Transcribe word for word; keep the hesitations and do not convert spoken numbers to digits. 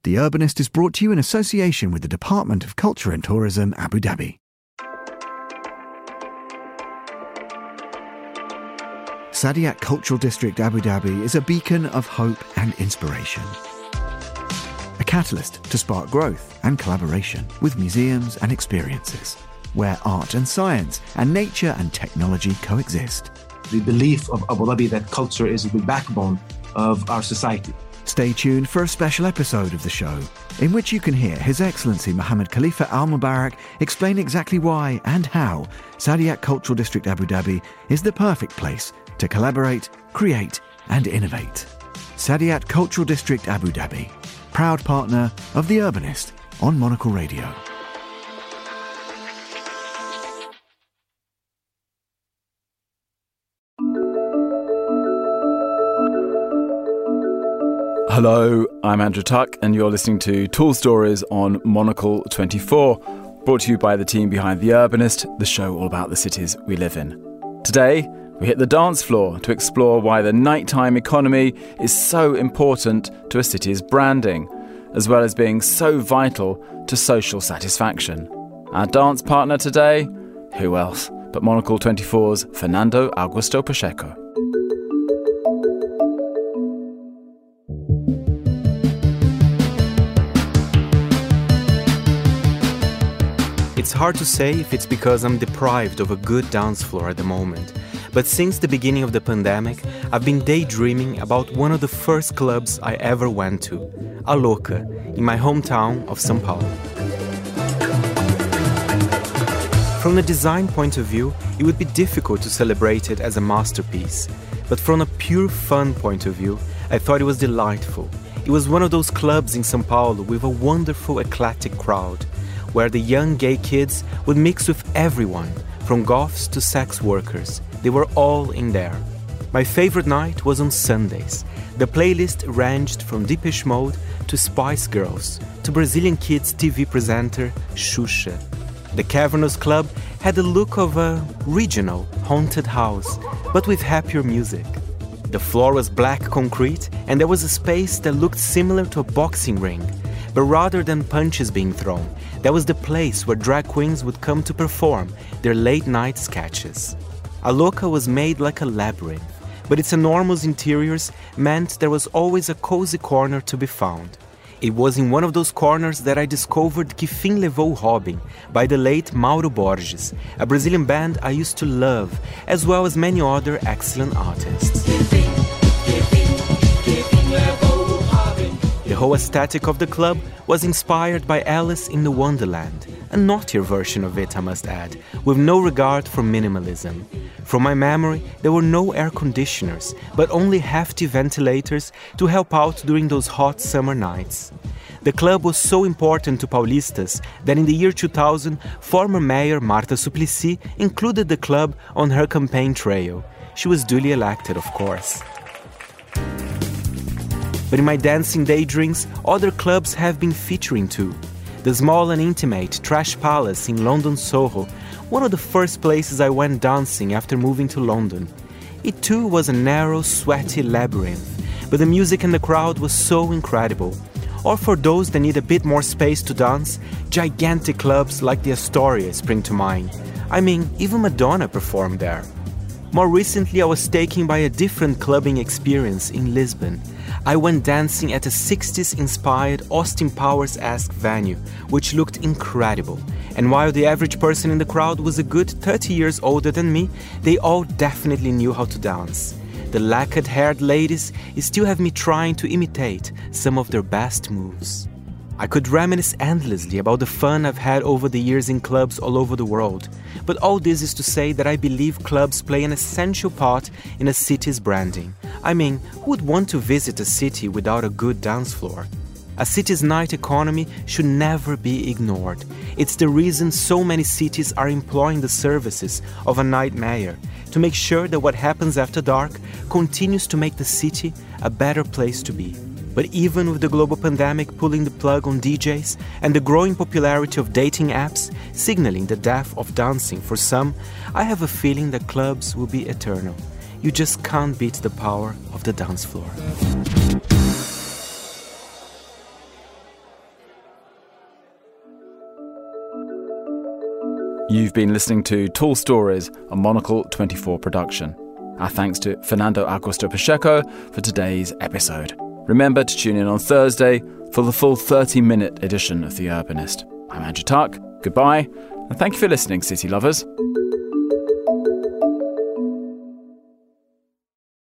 The Urbanist is brought to you in association with the Department of Culture and Tourism, Abu Dhabi. Saadiyat Cultural District Abu Dhabi is a beacon of hope and inspiration. A catalyst to spark growth and collaboration with museums and experiences, where art and science and nature and technology coexist. The belief of Abu Dhabi that culture is the backbone of our society. Stay tuned for a special episode of the show, in which you can hear His Excellency Mohammed Khalifa Al Mubarak explain exactly why and how Saadiyat Cultural District Abu Dhabi is the perfect place to collaborate, create and innovate. Saadiyat Cultural District Abu Dhabi, proud partner of The Urbanist on Monocle Radio. Hello, I'm Andrew Tuck, and you're listening to Tall Stories on Monocle twenty-four, brought to you by the team behind The Urbanist, the show all about the cities we live in. Today, we hit the dance floor to explore why the nighttime economy is so important to a city's branding, as well as being so vital to social satisfaction. Our dance partner today? Who else but Monocle twenty-four's Fernando Augusto Pacheco. It's hard to say if it's because I'm deprived of a good dance floor at the moment, but since the beginning of the pandemic, I've been daydreaming about one of the first clubs I ever went to, A Louca, in my hometown of São Paulo. From the design point of view, it would be difficult to celebrate it as a masterpiece, but from a pure fun point of view, I thought it was delightful. It was one of those clubs in São Paulo with a wonderful eclectic crowd, where the young gay kids would mix with everyone, from goths to sex workers. They were all in there. My favorite night was on Sundays. The playlist ranged from Depeche Mode to Spice Girls to Brazilian Kids T V presenter Xuxa. The Cavernous Club had the look of a regional haunted house, but with happier music. The floor was black concrete, and there was a space that looked similar to a boxing ring. But rather than punches being thrown, that was the place where drag queens would come to perform their late-night sketches. A Louca was made like a labyrinth, but its enormous interiors meant there was always a cozy corner to be found. It was in one of those corners that I discovered Que Fim Levou o Robin by the late Mauro Borges, a Brazilian band I used to love, as well as many other excellent artists. The whole aesthetic of the club was inspired by Alice in the Wonderland, a naughtier version of it, I must add, with no regard for minimalism. From my memory, there were no air conditioners, but only hefty ventilators to help out during those hot summer nights. The club was so important to Paulistas that in the year two thousand, former mayor Marta Suplicy included the club on her campaign trail. She was duly elected, of course. But in my dancing daydreams, other clubs have been featuring too. The small and intimate Trash Palace in London Soho, one of the first places I went dancing after moving to London. It too was a narrow, sweaty labyrinth, but the music and the crowd was so incredible. Or for those that need a bit more space to dance, gigantic clubs like the Astoria spring to mind. I mean, even Madonna performed there. More recently, I was taken by a different clubbing experience in Lisbon. I went dancing at a sixties-inspired Austin Powers-esque venue, which looked incredible. And while the average person in the crowd was a good thirty years older than me, they all definitely knew how to dance. The lacquered-haired ladies still have me trying to imitate some of their best moves. I could reminisce endlessly about the fun I've had over the years in clubs all over the world. But all this is to say that I believe clubs play an essential part in a city's branding. I mean, who would want to visit a city without a good dance floor? A city's night economy should never be ignored. It's the reason so many cities are employing the services of a night mayor to make sure that what happens after dark continues to make the city a better place to be. But even with the global pandemic pulling the plug on D Js and the growing popularity of dating apps signaling the death of dancing for some, I have a feeling that clubs will be eternal. You just can't beat the power of the dance floor. You've been listening to Tall Stories, a Monocle twenty-four production. Our thanks to Fernando Augusto Pacheco for today's episode. Remember to tune in on Thursday for the full thirty-minute edition of The Urbanist. I'm Andrew Tuck. Goodbye, and thank you for listening, city lovers.